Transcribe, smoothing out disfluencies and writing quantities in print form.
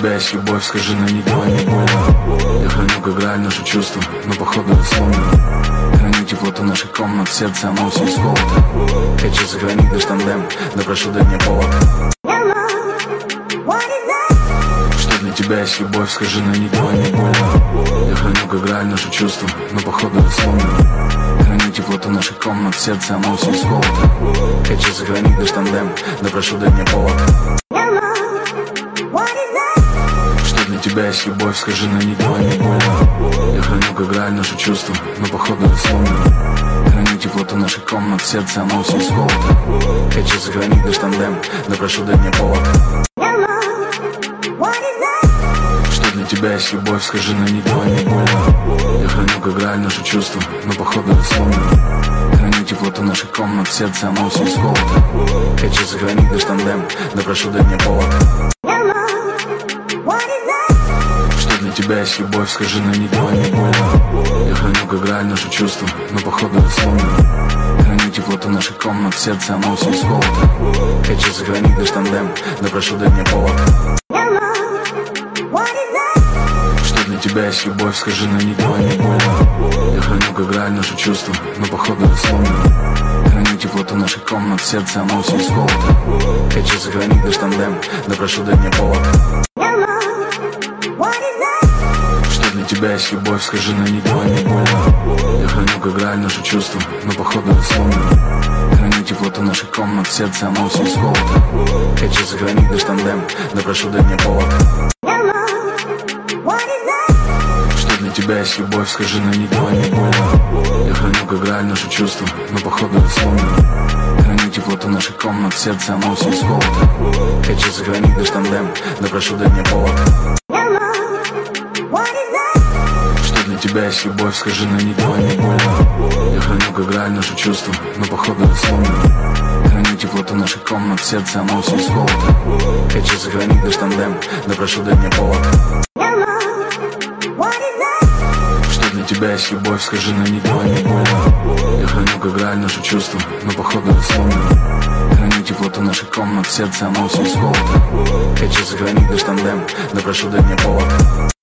тебя есть любовь, скажи, но не делай мне больно. Я храню, как граль, наши чувства, но походу я сломлен. Храню теплоту наших комнат, сердце, оно все из холода. Хочу сохранить наш тандем, да прошу, дай мне повод. Что для тебя есть любовь, скажи, но не делай мне больно. Я храню, как граль, наши чувства, но походу я сломлен. Храню теплоту наших комнат, сердце, оно все из холода. Хочу сохранить наш тандем, да прошу, дай мне повод. Что для тебя есть любовь, скажи, но не делай мне больно. Я храню, как граль, наши чувства, но походу я сломлен. Храню теплоту наших комнат, сердце, оно все из холода. Хочу сохранить наш тандем, да прошу, дай мне повод. Что для тебя есть любовь, скажи, но не делай мне больно. Я храню, как граль, наши чувства, но походу я сломлен. Храню теплоту наших комнат, сердце, оно все из холода. Хочу сохранить наш тандем, да прошу, дай мне повод. Что для тебя есть любовь, скажи, но не делай мне больно. Я храню, как граль, наши чувства, но походу я сломлен. Храню теплоту наших комнат, сердце, оно все из холода. Хочу сохранить наш тандем, да прошу, дай мне повод. Что для тебя есть любовь, скажи, но не делай мне больно. Я храню, как граль, наши чувства, но походу я сломлен. Храню теплоту наших комнат, сердце, оно все из холода. Хочу сохранить наш тандем, да прошу, дай мне повод. Что для тебя есть любовь, скажи, но не делай мне больно. Я храню, как граль, наши чувства, но походу я сломлен. Храню теплоту наших комнат, сердце, оно все из холода. Хочу сохранить наш тандем, да прошу, дай мне повод. Что для тебя есть любовь, скажи, но не делай мне больно. Я храню, как граль, наши чувства, но походу я сломлен. Храню теплоту наших комнат, сердце, оно все из холода. Хочу сохранить наш тандем, да прошу, дай мне повод. Что для тебя есть любовь, скажи, но не делай мне больно. Я храню, как граль, наши чувства, но походу я сломлен. Храню теплоту наших комнат, сердце, оно все из холода. Хочу сохранить наш тандем, да прошу, дай мне повод. Что для тебя есть любовь, скажи, но не делай мне больно. Я храню, как граль, наши чувства, но походу я сломлен. Храню теплоту наших комнат, сердце, оно все из холода. Хочу сохранить наш тандем, да прошу, дай мне повод.